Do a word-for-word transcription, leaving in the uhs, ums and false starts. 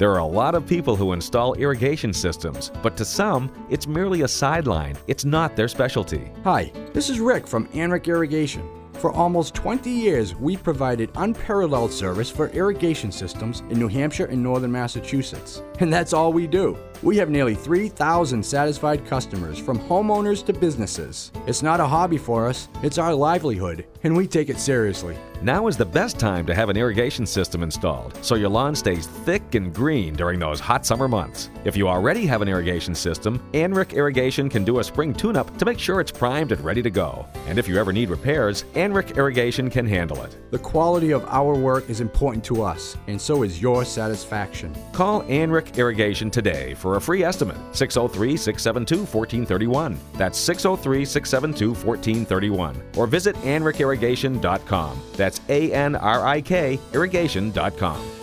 There are a lot of people who install irrigation systems, but to some, it's merely a sideline. It's not their specialty. Hi, this is Rick from Anric Irrigation. For almost twenty years, we've provided unparalleled service for irrigation systems in New Hampshire and northern Massachusetts. And that's all we do. We have nearly three thousand satisfied customers, from homeowners to businesses. It's not a hobby for us, it's our livelihood, and we take it seriously. Now is the best time to have an irrigation system installed, so your lawn stays thick and green during those hot summer months. If you already have an irrigation system, Anric Irrigation can do a spring tune-up to make sure it's primed and ready to go. And if you ever need repairs, Anric Irrigation can handle it. The quality of our work is important to us, and so is your satisfaction. Call Anric Irrigation today for a free estimate. six oh three, six seven two, one four three one. That's six oh three, six seven two, one four three one. Or visit anric irrigation dot com. That's A N R I K irrigation dot com.